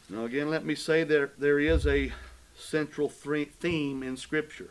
Now again, let me say that there is a central theme in Scripture.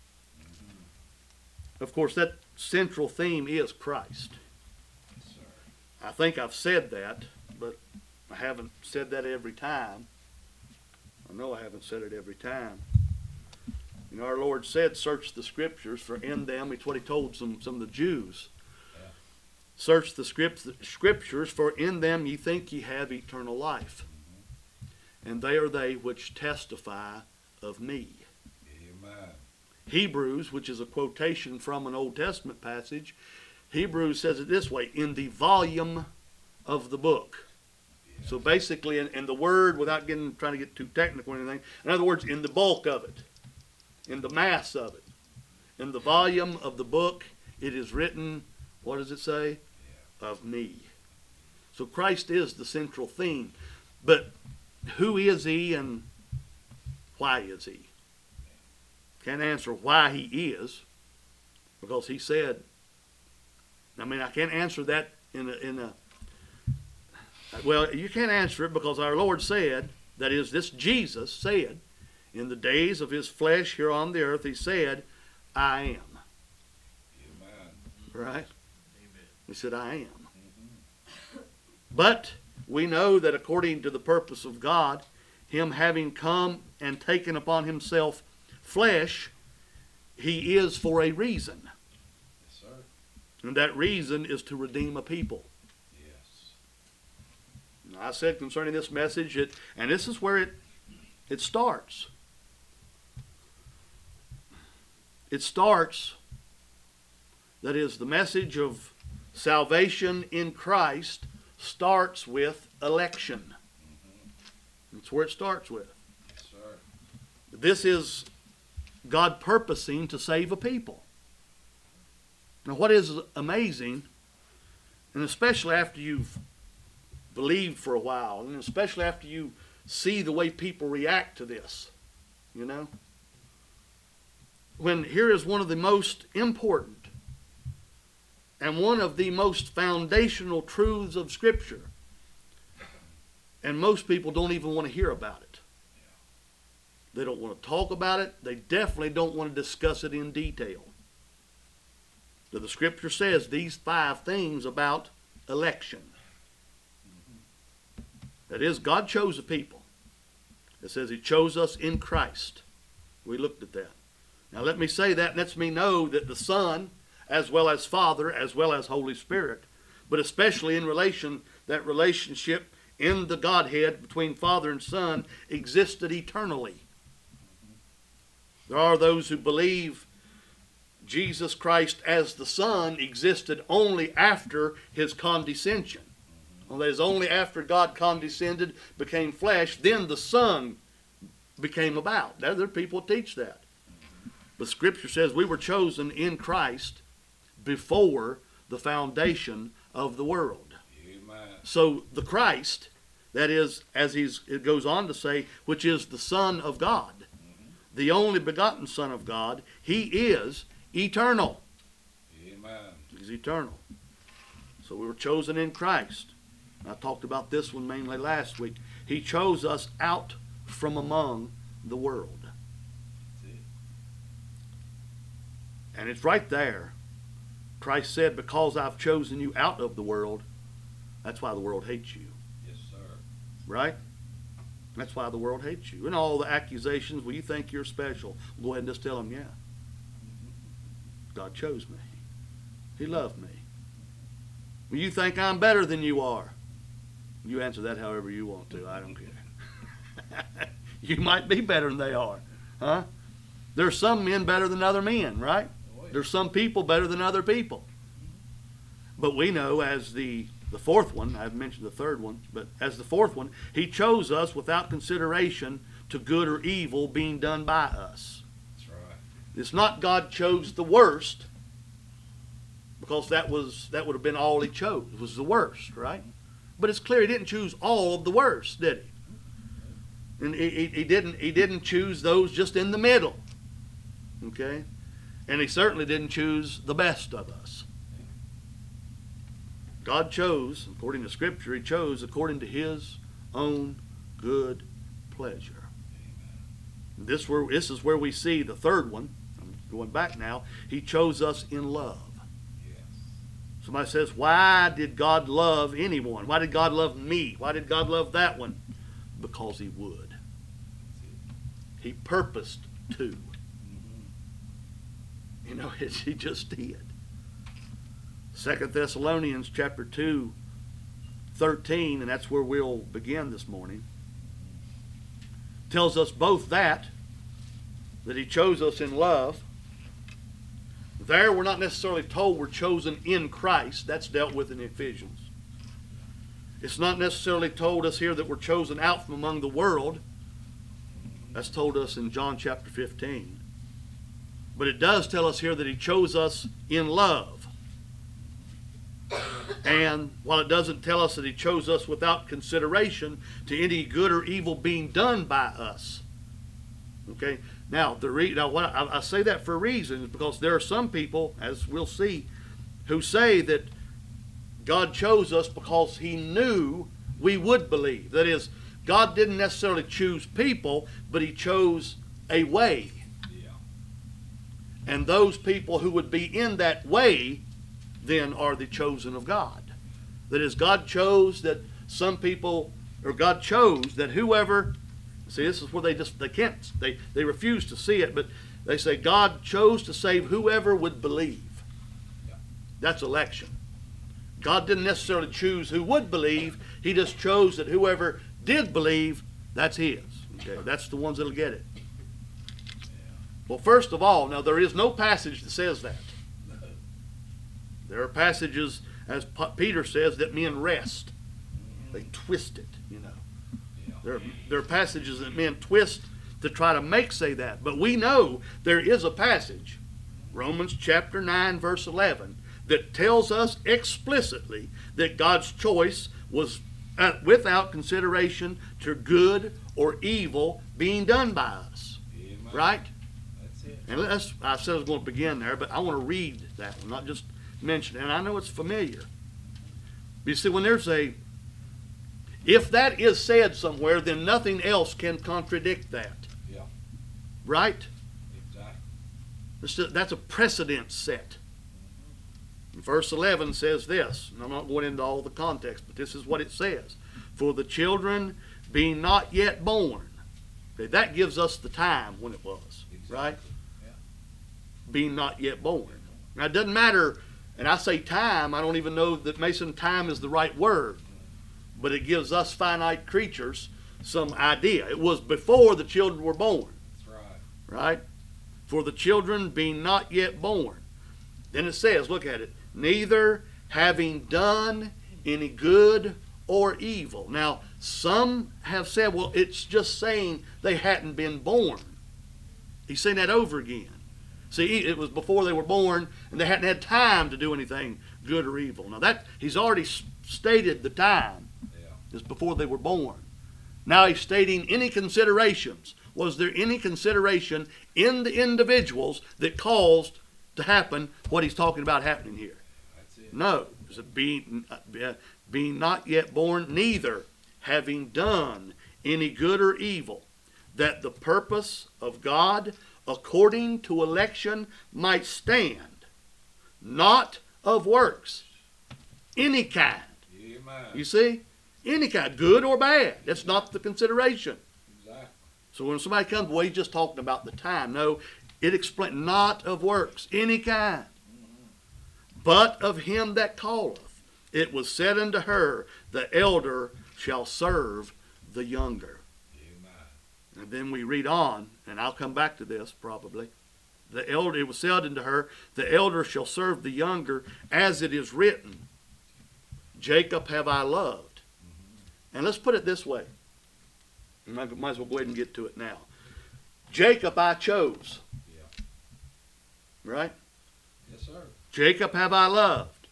Of course, that central theme is Christ. Yes, sir. I think I've said that, but I haven't said that every time. I know I haven't said it every time. You know, our Lord said, search the Scriptures, for in them, it's what He told some of the Jews. Yeah. Search the Scriptures, for in them ye think ye have eternal life. And they are they which testify of me. Amen. Hebrews, which is a quotation from an Old Testament passage, Hebrews says it this way, in the volume of the book. Yes. So basically, in the word, without trying to get too technical or anything, in other words, in the bulk of it, in the mass of it, in the volume of the book, it is written, what does it say? Yeah. Of me. So Christ is the central theme. But who is He and why is He? Can't answer why He is, because He said, I mean, I can't answer that well, you can't answer it because our Lord said, that is, this Jesus said, in the days of His flesh here on the earth, He said, I am. Amen. Right? Amen. He said, I am. Mm-hmm. But we know that according to the purpose of God, Him having come and taken upon Himself flesh, He is for a reason. Yes, sir. And that reason is to redeem a people. Yes. And I said concerning this message, and this is where it starts. It starts, that is, the message of salvation in Christ starts with election. That's where it starts with. Yes, sir. This is God purposing to save a people. Now what is amazing, and especially after you've believed for a while, and especially after you see the way people react to this, you know, when here is one of the most important and one of the most foundational truths of Scripture, and most people don't even want to hear about it. They don't want to talk about it. They definitely don't want to discuss it in detail. So the Scripture says these 5 things about election. That is, God chose a people. It says He chose us in Christ. We looked at that. Now let me say that lets me know that the Son, as well as Father, as well as Holy Spirit, but especially in that relationship in the Godhead between Father and Son existed eternally. There are those who believe Jesus Christ as the Son existed only after His condescension. Well, that is, only after God condescended, became flesh, then the Son became about. Now, there are people who teach that. But Scripture says we were chosen in Christ before the foundation of the world. Amen. So the Christ, that is, as it goes on to say, which is the Son of God, the only begotten Son of God, He is eternal. Amen. He's eternal. So we were chosen in Christ. I talked about this one mainly last week. He chose us out from among the world. That's it. And it's right there. Christ said, because I've chosen you out of the world, that's why the world hates you. Yes, sir. Right? That's why the world hates you. And all the accusations, well, you think you're special. Go ahead and just tell them, yeah. God chose me. He loved me. Well, you think I'm better than you are. You answer that however you want to. I don't care. You might be better than they are. Huh? There's some men better than other men, right? Oh, yeah. There's some people better than other people. But we know as the fourth one, I've mentioned the third one, but as the fourth one, He chose us without consideration to good or evil being done by us. That's right. It's not God chose the worst, because that would have been all He chose, was the worst, right? But it's clear He didn't choose all of the worst, did He? And he didn't choose those just in the middle. Okay? And He certainly didn't choose the best of us. God chose, according to Scripture, He chose according to His own good pleasure. This is where we see the third one. I'm going back now. He chose us in love. Yes. Somebody says, why did God love anyone? Why did God love me? Why did God love that one? Because he would. That's it. He purposed to. Mm-hmm. You know, he just did. 2 Thessalonians chapter 2, 13, and that's where we'll begin this morning, tells us both that he chose us in love. There we're not necessarily told we're chosen in Christ. That's dealt with in Ephesians. It's not necessarily told us here that we're chosen out from among the world. That's told us in John chapter 15. But it does tell us here that he chose us in love. And while it doesn't tell us that he chose us without consideration to any good or evil being done by us. Okay? Now, I say that for a reason, because there are some people, as we'll see, who say that God chose us because he knew we would believe. That is, God didn't necessarily choose people, but he chose a way. Yeah. And those people who would be in that way then are the chosen of God. That is, God chose that some people, or God chose that whoever, see, this is where they refuse to see it, but they say God chose to save whoever would believe. Yeah. That's election. God didn't necessarily choose who would believe. He just chose that whoever did believe, that's his. Okay, that's the ones that'll get it. Yeah. Well, first of all, now there is no passage that says that. There are passages, as Peter says, that men wrest. They twist it, you know. Yeah. There are passages that men twist to try to make say that. But we know there is a passage, Romans chapter 9, verse 11, that tells us explicitly that God's choice was without consideration to good or evil being done by us. Amen. Right? That's it. And I said I was going to begin there, but I want to read that one, not just mention it. And I know it's familiar. But you see, when there's if that is said somewhere, then nothing else can contradict that. Yeah. Right? Exactly. That's a precedent set. Verse 11 says this, and I'm not going into all the context, but this is what it says. For the children being not yet born. Okay, that gives us the time when it was. Exactly. Right? Yeah. Being not yet born. Now it doesn't matter, and I say time, I don't even know that, Mason, time is the right word. But it gives us finite creatures some idea. It was before the children were born. That's right. Right? For the children being not yet born. Then it says, look at it, neither having done any good or evil. Now, some have said, well, it's just saying they hadn't been born. He's saying that over again. See, it was before they were born, and they hadn't had time to do anything good or evil. Now, that he's already stated the time. Yeah. It's before they were born. Now he's stating any considerations. Was there any consideration in the individuals that caused to happen what he's talking about happening here? That's it. No. Is it being not yet born, neither having done any good or evil, that the purpose of God according to election might stand, not of works, any kind. Amen. You see? Any kind, good or bad. That's not the consideration. Exactly. So when somebody comes, well, he's just talking about the time. No, it explains, not of works, any kind, but of him that calleth. It was said unto her, the elder shall serve the younger. Amen. And then we read on, and I'll come back to this probably. It was said unto her, the elder shall serve the younger, as it is written, Jacob have I loved. And let's put it this way. Might as well go ahead and get to it now. Jacob I chose. Yeah. Right? Yes, sir. Jacob have I loved.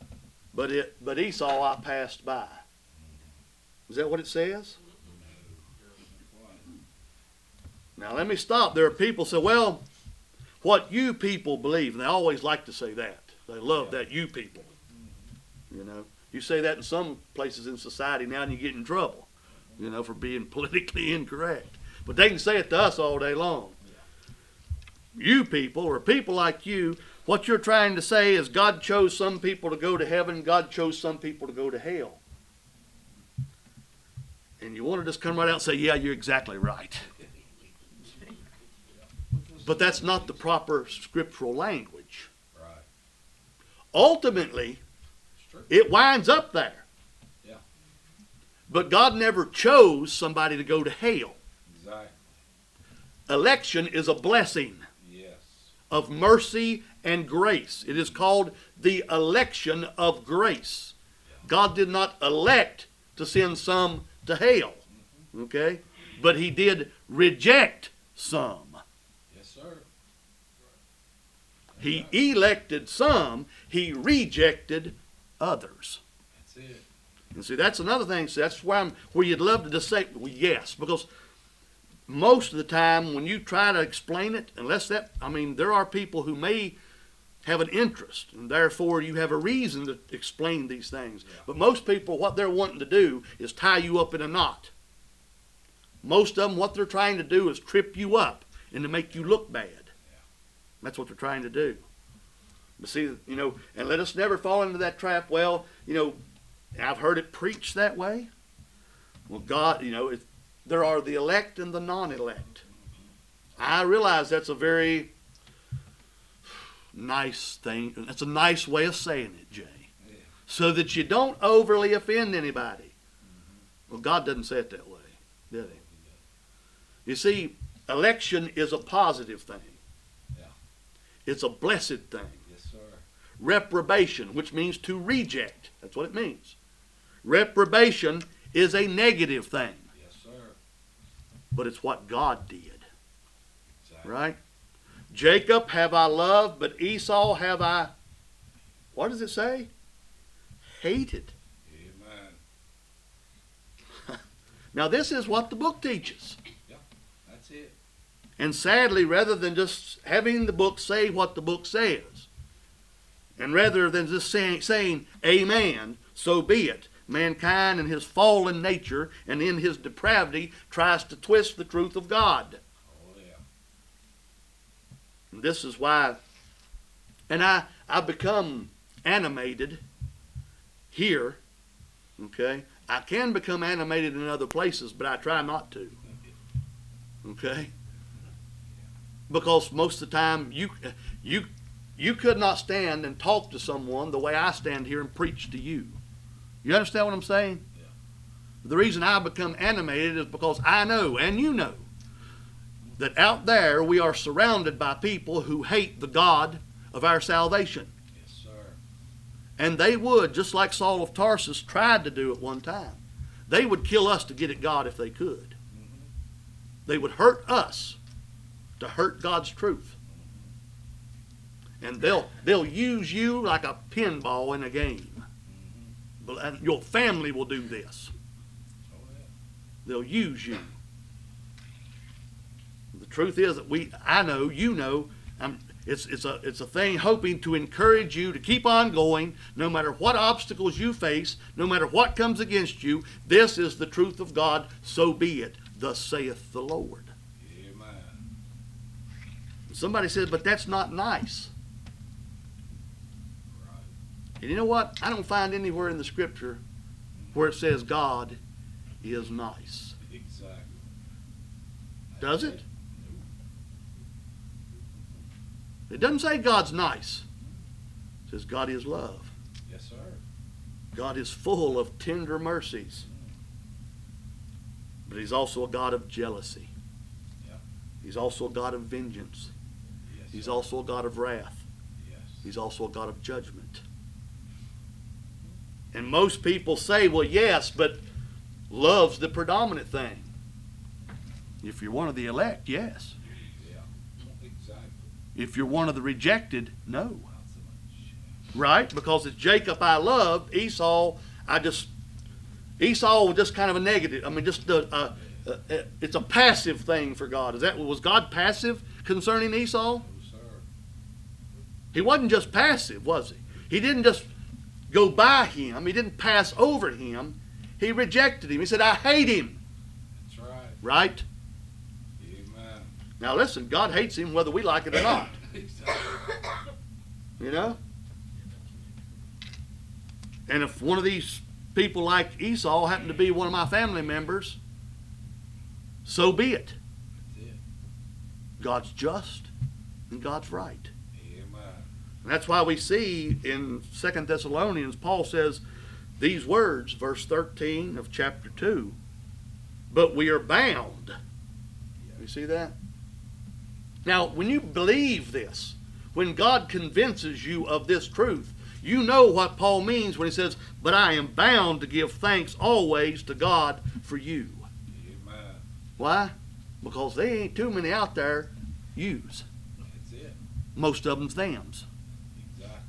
But Esau I passed by. Is that what it says? Now let me stop. There are people who say, well, what you people believe, and they always like to say that. They love that you people. You know, you say that in some places in society now and you get in trouble. you know, for being politically incorrect. But they can say it to us all day long. You people, or people like you, what you're trying to say is God chose some people to go to heaven, God chose some people to go to hell. And you want to just come right out and say, yeah, you're exactly right. But that's not the proper scriptural language. Right. Ultimately, It's true. it winds up there. Yeah. But God never chose somebody to go to hell. Exactly. Election is a blessing Yes. of mercy and grace. It is called the election of grace. God did not elect to send some to hell, okay? But he did reject some. Yes, sir. He elected some, he rejected others. That's it. And see, that's another thing. See, that's where you'd love to just say, well, yes, because most of the time when you try to explain it, there are people who may have an interest, and therefore you have a reason to explain these things. Yeah. But most people, what they're wanting to do is tie you up in a knot. Most of them, what they're trying to do is trip you up and to make you look bad. Yeah. That's what they're trying to do. But see, you know, and let us never fall into that trap. Well, you know, I've heard it preached that way. Well, God, you know, there are the elect and the non-elect. I realize that's a very nice thing. That's a nice way of saying it, Jay. Yeah. So that you don't overly offend anybody. Well, God doesn't say it that way, did he? You see, election is a positive thing. Yeah. It's a blessed thing. Yes, sir. Reprobation, which means to reject. That's what it means. Reprobation is a negative thing, Yes, sir. but it's what God did, Exactly. right? Jacob have I loved, but Esau have I, what does it say? Hated. Amen. Now this is what the book teaches. That's it. And sadly, rather than just having the book say what the book says, and rather than just saying amen, so be it, mankind in his fallen nature and in his depravity tries to twist the truth of God. Oh, yeah. And this is why, and I become animated here, okay? I can become animated in other places, but I try not to, okay? Because most of the time, you could not stand and talk to someone the way I stand here and preach to you. You understand what I'm saying? Yeah. The reason I become animated is because I know, and you know, that out there we are surrounded by people who hate the God of our salvation. Yes, sir. And they would, just like Saul of Tarsus tried to do at one time, they would kill us to get at God if they could. Mm-hmm. They would hurt us to hurt God's truth. And they'll use you like a pinball in a game. And your family will do this. Oh, yeah. They'll use you. The truth is that I know, you know, it's a thing hoping to encourage you to keep on going, no matter what obstacles you face, no matter what comes against you. This is the truth of God, so be it. Thus saith the Lord. Amen. Somebody says, but that's not nice. Right. And you know what? I don't find anywhere in the scripture where it says God is nice. Exactly. Does it? It doesn't say God's nice. It says God is love. Yes, sir. God is full of tender mercies. But he's also a God of jealousy. Yeah. He's also a God of vengeance. Yes, He's sir. also a God of wrath. Yes. He's also a God of judgment. And most people say, well, yes, but love's the predominant thing. If you're one of the elect, yes. Yeah. Exactly. If you're one of the rejected, no. Not so much. Right? Because it's Jacob I loved, Esau was just kind of a negative. I mean, just it's a passive thing for God. Was God passive concerning Esau? No, sir. He wasn't just passive, was he? He didn't just go by him. He didn't pass over him. He rejected him. He said, I hate him. Right? Amen. Now listen, God hates him whether we like it or not. Exactly. You know? And if one of these people like Esau happened to be one of my family members, so be it. That's it. God's just and God's right. Amen. And that's why we see in 2 Thessalonians, Paul says these words, verse 13 of chapter 2, but we are bound. You see that? Now, when you believe this, when God convinces you of this truth, you know what Paul means when he says, but I am bound to give thanks always to God for you. Amen. Why? Because there ain't too many out there yous. That's it. Most of them's thems. Exactly.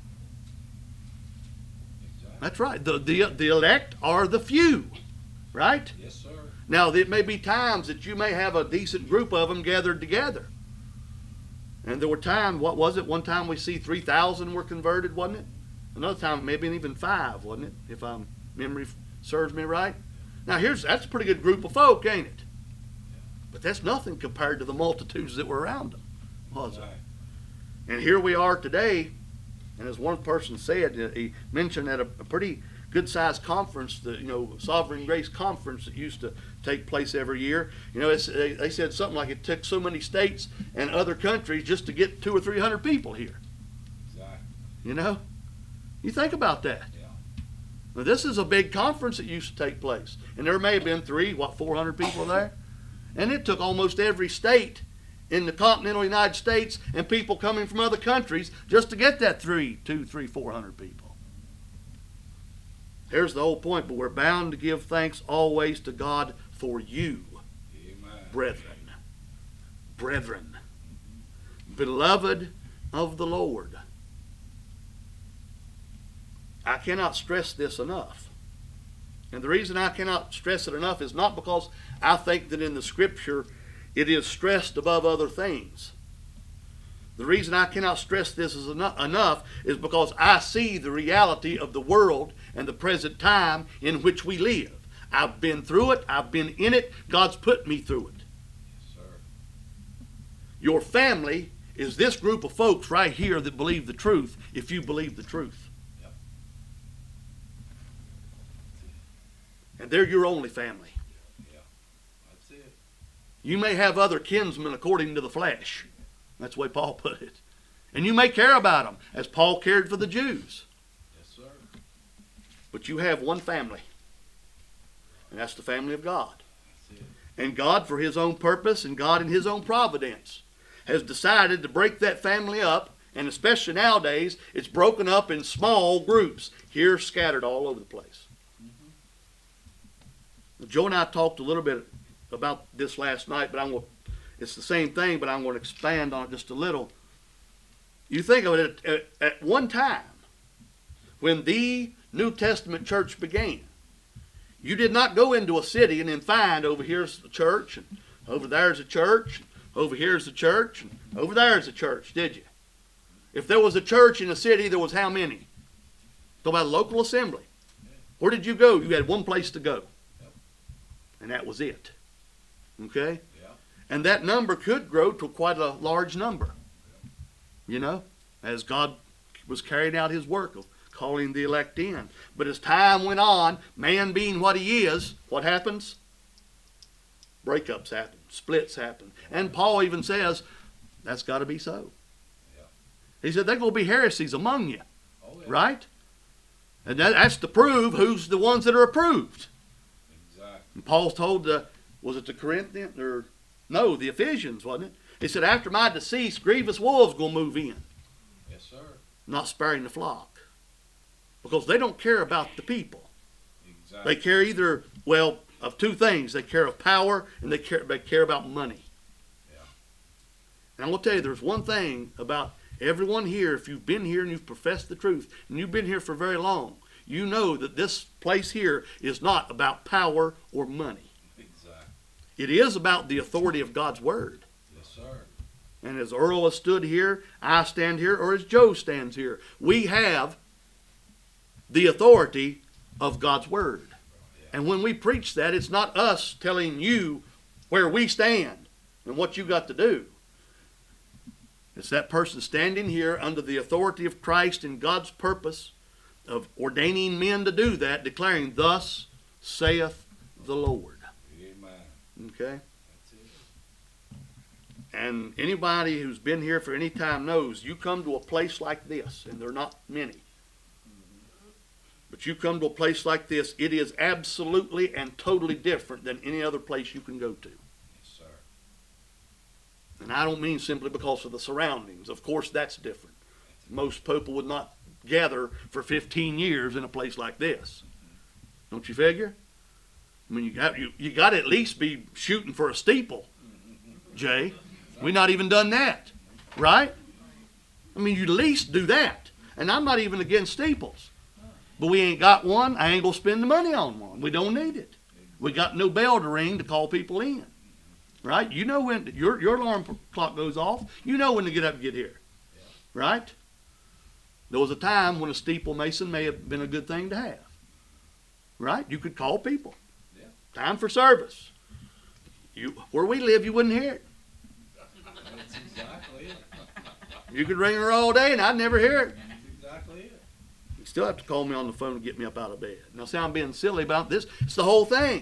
Exactly. That's right. The elect are the few. Right? Yes, sir. Now, there may be times that you may have a decent group of them gathered together. And there were times, what was it? One time we see 3,000 were converted, wasn't it? Another time, maybe even 5, wasn't it? If memory serves me right. Now, that's a pretty good group of folk, ain't it? But that's nothing compared to the multitudes that were around them, was it? Right. And here we are today, and as one person said, he mentioned at a pretty good-sized conference, the Sovereign Grace Conference that used to take place every year. They said something like it took so many states and other countries just to get 200 or 300 people here. Exactly. You think about that. Yeah. Now, this is a big conference that used to take place, and there may have been 400 people there, and it took almost every state in the continental United States and people coming from other countries just to get that 400 people. Here's the whole point, but we're bound to give thanks always to God for you, Amen. brethren, beloved of the Lord. I cannot stress this enough. And the reason I cannot stress it enough is not because I think that in the Scripture it is stressed above other things. The reason I cannot stress this enough is because I see the reality of the world and the present time in which we live. I've been through it. I've been in it. God's put me through it. Yes, sir. Your family is this group of folks right here that believe the truth, if you believe the truth. Yep. And they're your only family. Yeah. That's it. You may have other kinsmen according to the flesh. That's the way Paul put it. And you may care about them, as Paul cared for the Jews. Yes, sir. But you have one family. And that's the family of God. That's it. And God, for his own purpose, and God in his own providence, has decided to break that family up. And especially nowadays, it's broken up in small groups, here scattered all over the place. Joe and I talked a little bit about this last night, but it's the same thing, but I'm going to expand on it just a little. You think of it, at one time, when the New Testament church began, you did not go into a city and then find over here's the church, and over there's a church, and over here's a church, and over there's a church, did you? If there was a church in a city, there was how many? Talk about a local assembly. Where did you go? You had one place to go. And that was it. Okay? Yeah. And that number could grow to quite a large number. As God was carrying out his work of calling the elect in. But as time went on, man being what he is, what happens? Breakups happen. Splits happen. And Paul even says, that's got to be so. Yeah. He said, there's going to be heresies among you. Oh, yeah. Right? And that's to prove who's the ones that are approved. Exactly. And Paul told was it the Corinthians? No, the Ephesians, wasn't it? He said, after my decease, grievous wolves going to move in. Yes, sir. Not sparing the flock. Because they don't care about the people. Exactly. They care either, of two things. They care of power and they care about money. Yeah. And I'm going to tell you, there's one thing about everyone here, if you've been here and you've professed the truth, and you've been here for very long, you know that this place here is not about power or money. Exactly. It is about the authority of God's Word. Yes, sir. And as Earl has stood here, I stand here, or as Joe stands here, we have the authority of God's Word. Yeah. And when we preach that, it's not us telling you where we stand and what you got to do. It's that person standing here under the authority of Christ and God's purpose of ordaining men to do that, declaring, thus saith the Lord. Amen. Okay? That's it. And anybody who's been here for any time knows you come to a place like this, and there are not many. But you come to a place like this, it is absolutely and totally different than any other place you can go to. Yes, sir. And I don't mean simply because of the surroundings. Of course, that's different. Most people would not gather for 15 years in a place like this. Don't you figure? I mean, you got to at least be shooting for a steeple, Jay. We've not even done that, right? I mean, you at least do that. And I'm not even against steeples. But we ain't got one. I ain't going to spend the money on one. We don't need it. We got no bell to ring to call people in. Right? You know when your alarm clock goes off, you know when to get up and get here. Right? There was a time when a steeple mason may have been a good thing to have. Right? You could call people. Yeah. Time for service. Where we live, you wouldn't hear it. That's exactly it. You could ring her all day and I'd never hear it. That's exactly it. You still have to call me on the phone to get me up out of bed. Now, see, I'm being silly about this. It's the whole thing.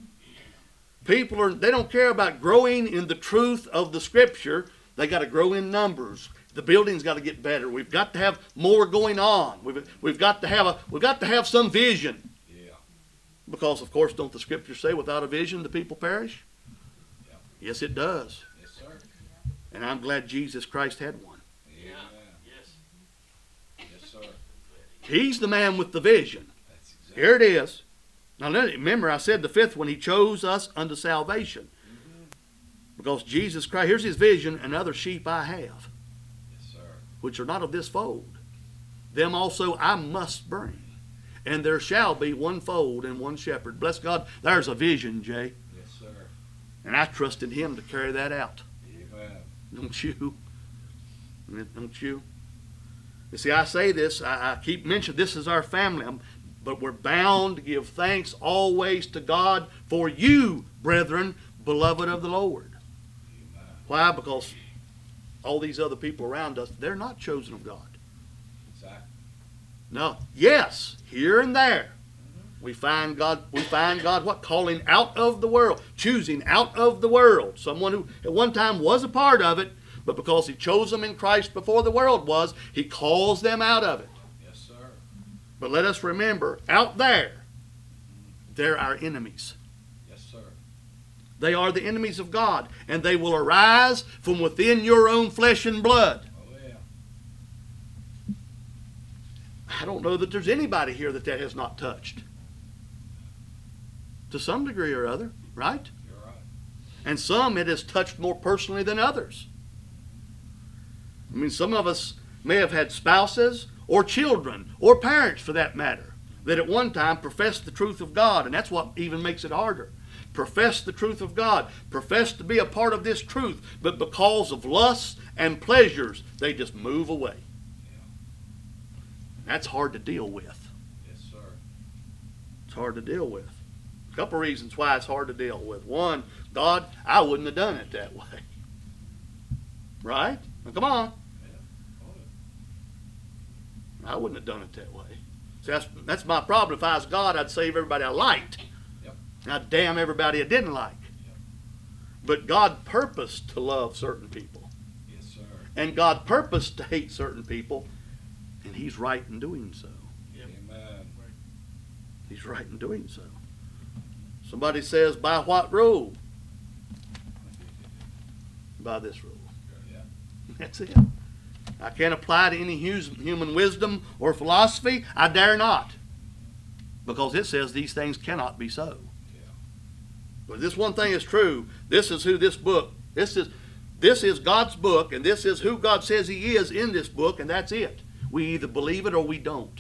People they don't care about growing in the truth of the Scripture. They got to grow in numbers. The building's got to get better. We've got to have more going on. We've got to have some vision. Yeah. Because, of course, don't the Scriptures say without a vision the people perish? Yeah. Yes, it does. Yes, sir. And I'm glad Jesus Christ had one. Amen. Yes. Yes, sir. He's the man with the vision. That's exactly. Here it is. Now remember, I said the fifth one, he chose us unto salvation. Because Jesus Christ, here's his vision, and other sheep I have, Yes, sir. which are not of this fold. Them also I must bring. And there shall be one fold and one shepherd. Bless God, there's a vision, Jay. Yes, sir. And I trusted him to carry that out. Amen. Don't you? Don't you? You see, I say this, I keep mentioning this is our family. But we're bound to give thanks always to God for you, brethren, beloved of the Lord. Amen. Why? Because all these other people around us, they're not chosen of God. Exactly. No. Yes, here and there. We find God what? Calling out of the world. Choosing out of the world. Someone who at one time was a part of it, but because he chose them in Christ before the world was, he calls them out of it. Yes, sir. But let us remember, out there, they're our enemies. Yes, sir. They are the enemies of God, and they will arise from within your own flesh and blood. Oh, yeah. I don't know that there's anybody here that has not touched. To some degree or other, right? You're right. And some it has touched more personally than others. I mean, some of us may have had spouses or children or parents, for that matter, that at one time professed the truth of God, and that's what even makes it harder. Profess the truth of God, profess to be a part of this truth, but because of lusts and pleasures, they just move away. Yeah. That's hard to deal with. Yes, sir. It's hard to deal with. A couple reasons why it's hard to deal with. One, God, I wouldn't have done it that way. Right? Now, come on. Yeah. Oh, I wouldn't have done it that way. See, that's my problem. If I was God, I'd save everybody I liked. Yep. And I'd damn everybody I didn't like. Yep. But God purposed to love certain people. Yes, sir. And God purposed to hate certain people. And he's right in doing so. Amen. He's right in doing so. Somebody says, by what rule? By this rule. Yeah. That's it. I can't apply to any human wisdom or philosophy. I dare not. Because it says these things cannot be so. Yeah. But this one thing is true. This is who this book, this is God's book, and this is who God says he is in this book, and that's it. We either believe it or we don't.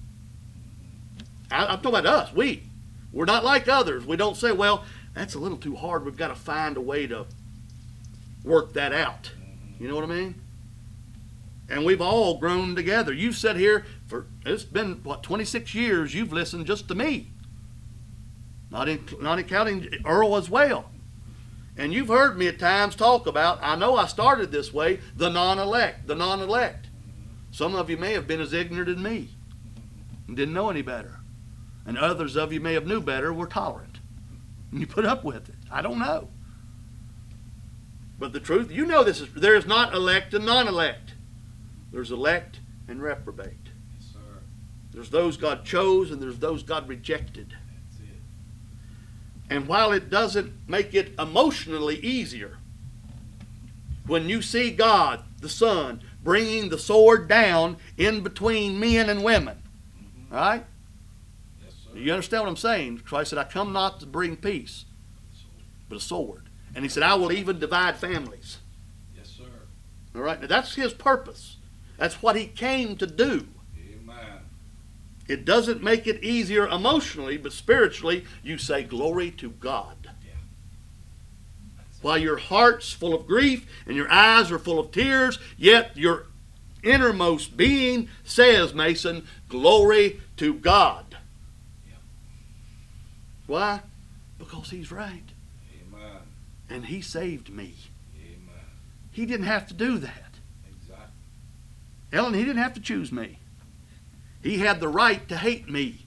I'm talking about us. We're not like others. We don't say, well, that's a little too hard. We've got to find a way to work that out. You know what I mean? And we've all grown together. You've sat here for, it's been, 26 years you've listened just to me. Not in counting Earl as well. And you've heard me at times talk about, I know I started this way, the non-elect, the non-elect. Some of you may have been as ignorant as me and didn't know any better. And others of you may have knew better, were tolerant. And you put up with it. I don't know. But the truth, you know this is, there is not elect and non-elect. There's elect and reprobate. Yes, sir. There's those God chose and there's those God rejected. That's it. And while it doesn't make it emotionally easier, when you see God, the Son, bringing the sword down in between men and women, right? Yes, sir. You understand what I'm saying? Christ said, I come not to bring peace, but a sword. And he said, I will even divide families. Yes, sir. All right? Now that's his purpose. That's what he came to do. Amen. It doesn't make it easier emotionally, but spiritually, you say, glory to God. Yeah. That's While your heart's full of grief and your eyes are full of tears, yet your innermost being says, Mason, glory to God. Yeah. Why? Because he's right. Amen. And he saved me. Amen. He didn't have to do that. Exactly. Ellen, he didn't have to choose me. He had the right to hate me.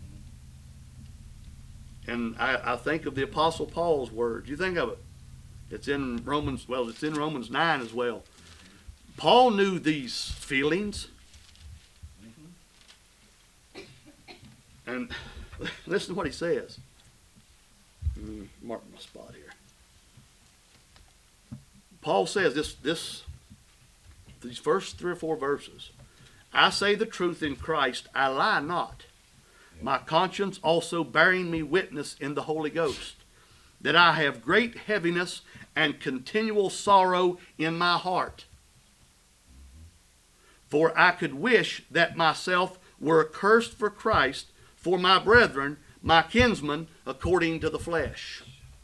And I think of the Apostle Paul's words. You think of it. It's in Romans, well, it's in Romans 9 as well. Paul knew these feelings. And listen to what he says. Let me mark my spot here. Paul says these first 3 or 4 verses. I say the truth in Christ, I lie not. My conscience also bearing me witness in the Holy Ghost, that I have great heaviness and continual sorrow in my heart. For I could wish that myself were accursed for Christ, for my brethren, my kinsmen, according to the flesh.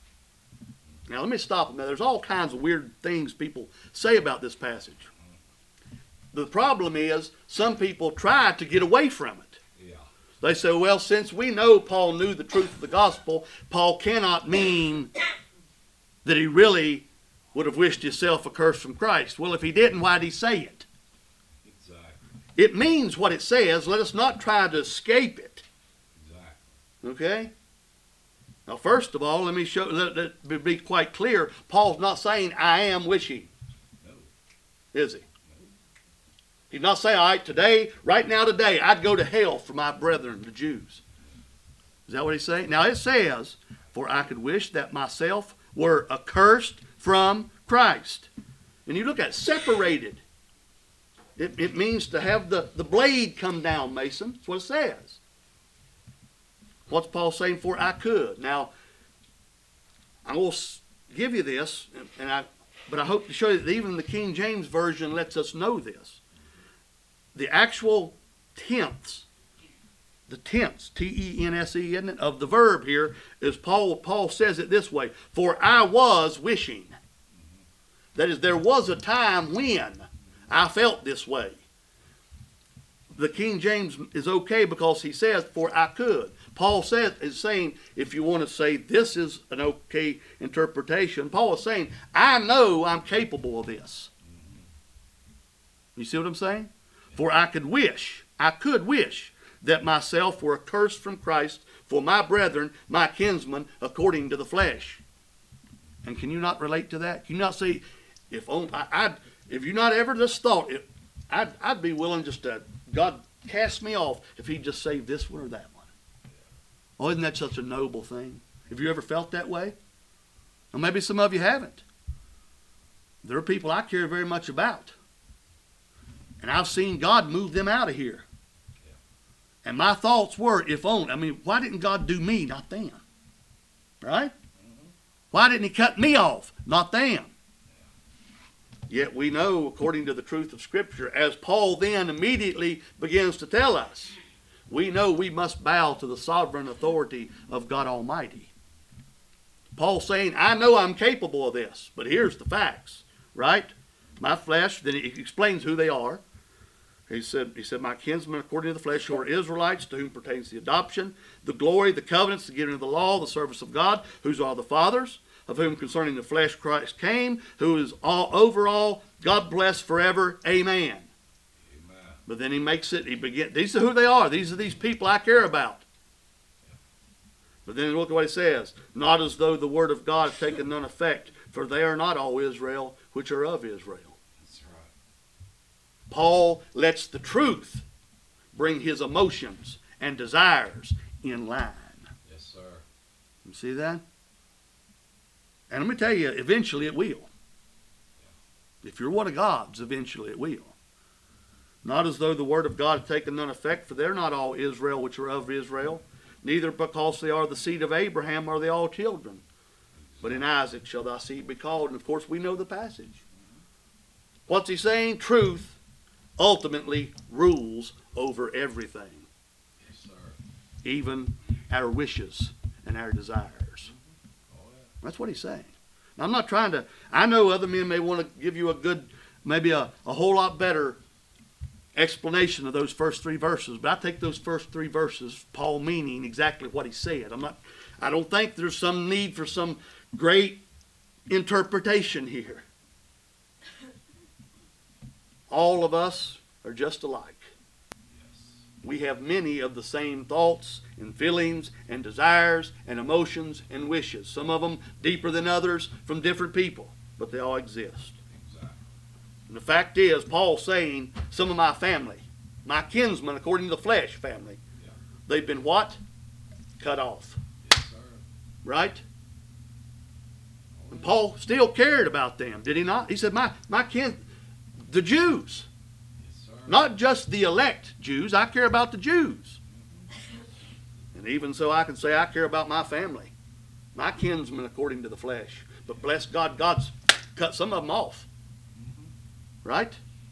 Now let me stop a minute. There's all kinds of weird things people say about this passage. The problem is some people try to get away from it. Yeah. They say, well, since we know Paul knew the truth of the gospel, Paul cannot mean that he really would have wished himself accursed from Christ. Well, if he didn't, why did he say it? Exactly. It means what it says. Let us not try to escape it. Exactly. Okay? Now, first of all, let me be quite clear. Paul's not saying, I am wishing. No. Is he? He's not saying, all right, today, right now today, I'd go to hell for my brethren, the Jews. Is that what he's saying? Now it says, for I could wish that myself were accursed from Christ. And you look at it, separated. It means to have the blade come down, Mason. That's what it says. What's Paul saying? For I could. Now, I will give you this, but I hope to show you that even the King James Version lets us know this. The actual tense, the tense, T-E-N-S-E, isn't it, of the verb here is Paul says it this way, for I was wishing. That is, there was a time when I felt this way. The King James is okay because he says, for I could. Paul is saying, if you want to say this is an okay interpretation, Paul is saying, I know I'm capable of this. You see what I'm saying? For I could wish that myself were accursed from Christ for my brethren, my kinsmen, according to the flesh. And can you not relate to that? Can you not say, if you not ever just thought, I'd be willing just to, God cast me off if he'd just say this one or that one. Oh, isn't that such a noble thing? Have you ever felt that way? Or maybe some of you haven't. There are people I care very much about. And I've seen God move them out of here. Yeah. And my thoughts were, why didn't God do me, not them? Right? Mm-hmm. Why didn't he cut me off, not them? Yeah. Yet we know, according to the truth of Scripture, as Paul then immediately begins to tell us, we know we must bow to the sovereign authority of God Almighty. Paul's saying, I know I'm capable of this, but here's the facts, right? My flesh, then he explains who they are. He said, my kinsmen according to the flesh who are Israelites, to whom pertains the adoption, the glory, the covenants, the giving of the law, the service of God, whose are the fathers, of whom concerning the flesh Christ came, who is all over all, God bless forever. Amen. Amen. But then he makes it, these are who they are. These are these people I care about. But then look at what he says. Not as though the word of God had taken none effect, for they are not all Israel which are of Israel. That's right. Paul lets the truth bring his emotions and desires in line. Yes, sir. You see that? And let me tell you, eventually it will. If you're one of God's, eventually it will. Not as though the word of God had taken none effect, for they're not all Israel which are of Israel, neither because they are the seed of Abraham are they all children. But in Isaac shall thy seed be called. And of course we know the passage. What's he saying? Truth ultimately rules over everything. Yes, sir. Even our wishes and our desires. Oh, yeah. That's what he's saying. Now, I'm not trying to, I know other men may want to give you a good, maybe a whole lot better explanation of those first 3 verses, but I take those first 3 verses, Paul meaning exactly what he said. I don't think there's some need for some great interpretation here. All of us are just alike. Yes. We have many of the same thoughts and feelings and desires and emotions and wishes. Some of them deeper than others from different people, but they all exist. Exactly. And the fact is, Paul's saying, some of my family, my kinsmen according to the flesh family, Yeah. they've been what? Cut off. Yes, sir. Right? Oh, And yeah. Paul still cared about them, did he not? He said, the Jews, Yes, sir. not just the elect Jews, I care about the Jews. And even so I can say I care about my family, my kinsmen according to the flesh. But bless God, God's cut some of them off. Right?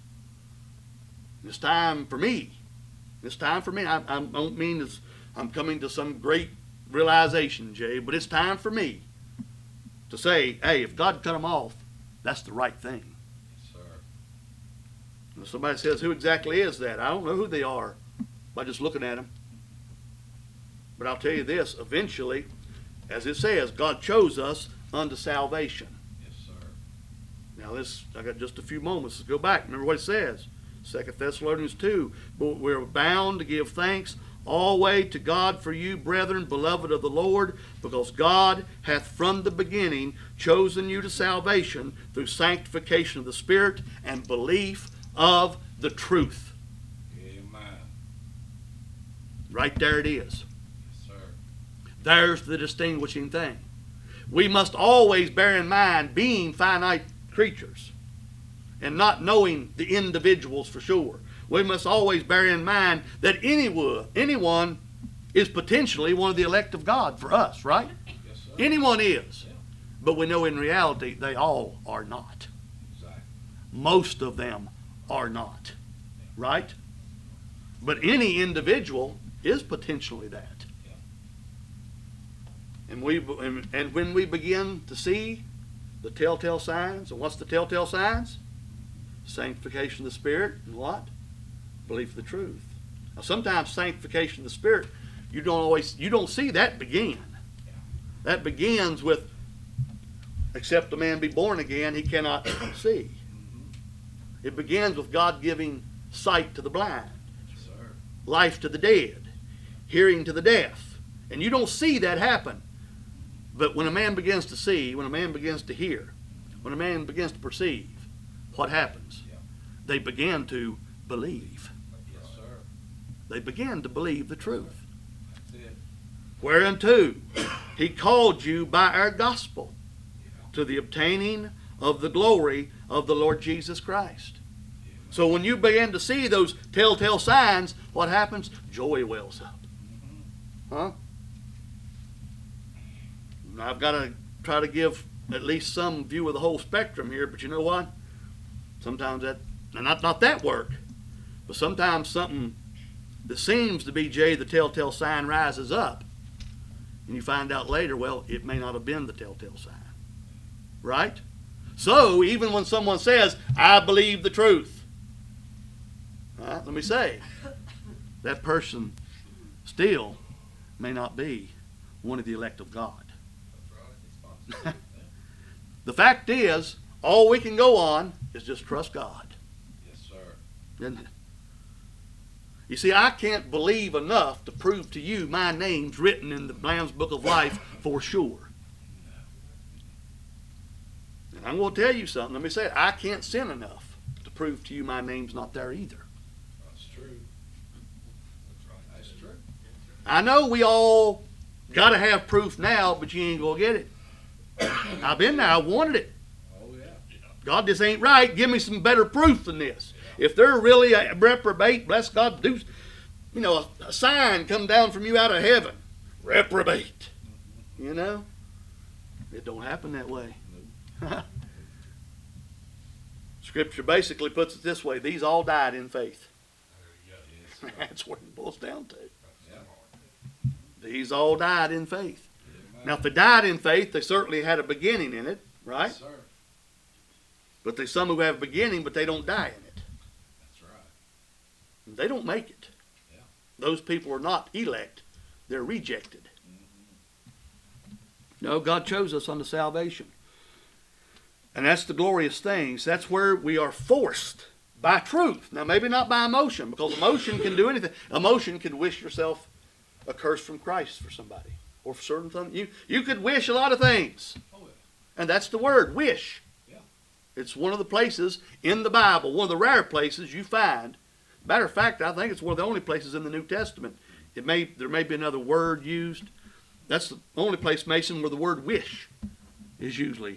It's time for me. It's time for me. I don't mean as I'm coming to some great realization, Jay, but it's time for me to say, hey, if God cut them off, that's the right thing. Yes, sir. And if somebody says, who exactly is that? I don't know who they are by just looking at them. But I'll tell you this, eventually, as it says, God chose us unto salvation. Yes, sir. Now I got just a few moments to go back. Remember what it says. 2 Thessalonians 2. But we're bound to give thanks always to God for you, brethren, beloved of the Lord, because God hath from the beginning chosen you to salvation through sanctification of the Spirit and belief of the truth. Amen. Right there it is. Yes, sir. There's the distinguishing thing. We must always bear in mind being finite creatures and not knowing the individuals for sure. We must always bear in mind that anyone is potentially one of the elect of God for us, right? Yes, sir. Anyone is. Yeah. But we know in reality they all are not. Exactly. Most of them are not. Right? But any individual is potentially that. Yeah. And when we begin to see the telltale signs, and what's the telltale signs? Sanctification of the Spirit, and what? Belief of the truth. Now sometimes sanctification of the Spirit, you don't see that begin. Yeah. That begins with, except a man be born again, he cannot see. It begins with God giving sight to the blind, Yes, sir. life to the dead, hearing to the deaf. And you don't see that happen. But when a man begins to see, when a man begins to hear, when a man begins to perceive, what happens? Yeah. They begin to believe. Yes, sir. They begin to believe the truth. That's it. Whereunto he called you by our gospel Yeah. to the obtaining of the glory of the Lord Jesus Christ. Yeah. So when you begin to see those telltale signs, what happens? Joy wells up. Huh? Now, I've got to try to give at least some view of the whole spectrum here, but you know what? Sometimes that, and not that work, but sometimes something that seems to be, Jay, the telltale sign rises up. And you find out later, well, it may not have been the telltale sign. Right? So, even when someone says, I believe the truth, let me say, that person still may not be one of the elect of God. That's right. It's possible. Yeah. The fact is, all we can go on is just trust God. Yes, sir. Isn't it? You see, I can't believe enough to prove to you my name's written in the Lamb's Book of Life for sure. And I'm going to tell you something. Let me say it. I can't sin enough to prove to you my name's not there either. That's true. That's right. That's true. I know we all got to have proof now, but you ain't going to get it. I've been there. I wanted it. Oh, yeah. God, this ain't right. Give me some better proof than this. If they're really a reprobate, bless God, do, you know, a sign come down from you out of heaven. Reprobate. You know? It don't happen that way. Scripture basically puts it this way. These all died in faith. Yes, sir. That's what it boils down to. Yeah. These all died in faith. Amen. Now, if they died in faith, they certainly had a beginning in it, right? Yes, sir. But there's some who have a beginning, but they don't die in it. That's right. They don't make it. Yeah. Those people are not elect. They're rejected. Mm-hmm. No, God chose us unto salvation. And that's the glorious things. That's where we are forced by truth. Now, maybe not by emotion, because emotion can do anything. Emotion can wish yourself a curse from Christ for somebody. Or for certain things. You could wish a lot of things. Oh, yeah. And that's the word, wish. Yeah. It's one of the places in the Bible, one of the rare places you find. Matter of fact, I think it's one of the only places in the New Testament. There may be another word used. That's the only place, Mason, where the word wish is used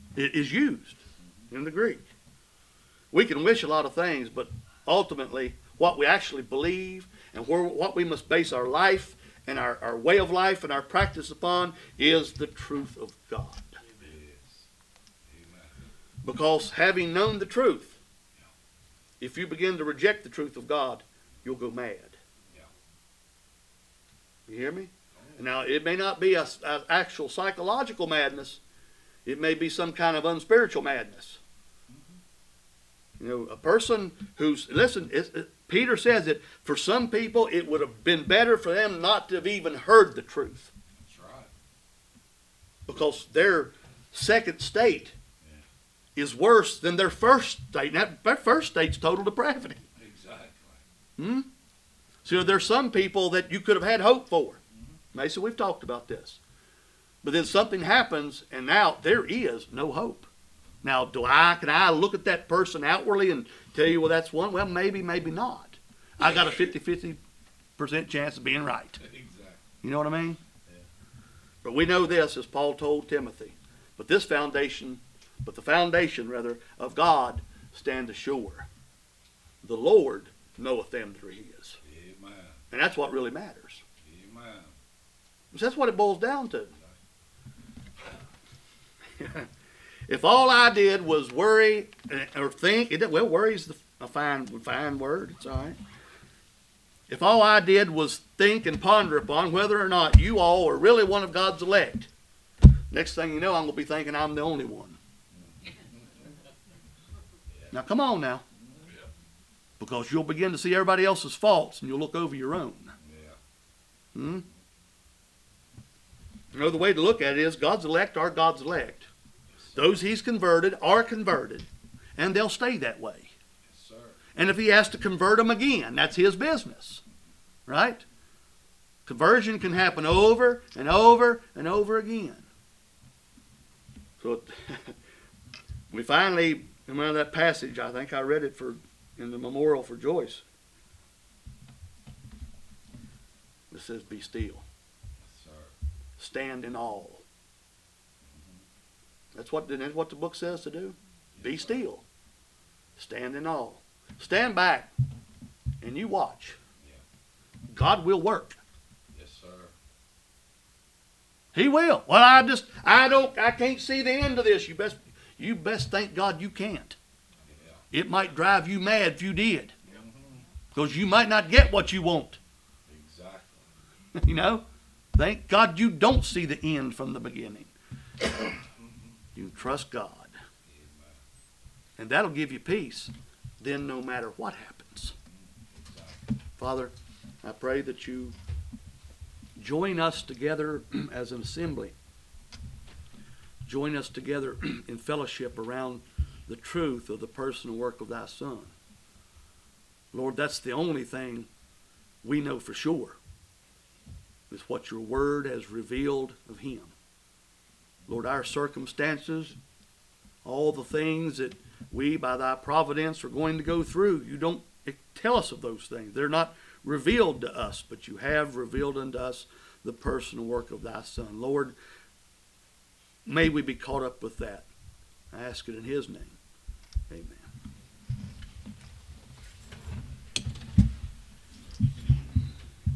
in the Greek. We can wish a lot of things, but ultimately what we actually believe and what we must base our life and our way of life and our practice upon is the truth of God. Yes. Amen. Because having known the truth, if you begin to reject the truth of God, you'll go mad. Yeah. You hear me? Now, it may not be an actual psychological madness. It may be some kind of unspiritual madness. You know, a person who's, listen, Peter says that for some people it would have been better for them not to have even heard the truth. That's right. Because their second state is worse than their first state. Now, their first state's total depravity. Exactly. So there's some people that you could have had hope for. Mason, we've talked about this. But then something happens, and now there is no hope. Now, can I look at that person outwardly and tell you, well, that's one? Well, maybe, maybe not. I got a 50% chance of being right. Exactly. You know what I mean? Yeah. But we know this, as Paul told Timothy. But the foundation of God stand assured. The Lord knoweth them that are his. Amen. And that's what really matters. Amen. That's what it boils down to. If all I did was worry or think, worry's a fine word. It's all right. If all I did was think and ponder upon whether or not you all are really one of God's elect, next thing you know, I'm going to be thinking I'm the only one. Now, come on now. Because you'll begin to see everybody else's faults and you'll look over your own. Yeah. You know, the way to look at it is God's elect are God's elect. Those he's converted are converted, and they'll stay that way. Yes, sir. And if he has to convert them again, that's his business. Right? Conversion can happen over and over and over again. So we finally, in that passage, I think I read it in the memorial for Joyce. It says, be still. Yes, sir. Stand in awe. That's what the book says to do. Be still. Stand in awe. Stand back and you watch. Yeah. God will work. Yes, sir. He will. Well, I can't see the end of this. You best thank God you can't. Yeah. It might drive you mad if you did. Because you might not get what you want. Exactly. You know? Thank God you don't see the end from the beginning. You trust God. Amen. And that'll give you peace. Then no matter what happens. Exactly. Father, I pray that you join us together as an assembly join us together in fellowship around the truth of the person and work of thy Son. Lord, that's the only thing we know for sure, is what your word has revealed of him. Lord, our circumstances, all the things that we, by thy providence, are going to go through, you don't tell us of those things. They're not revealed to us, but you have revealed unto us the person and work of thy Son. Lord, may we be caught up with that. I ask it in his name. Amen.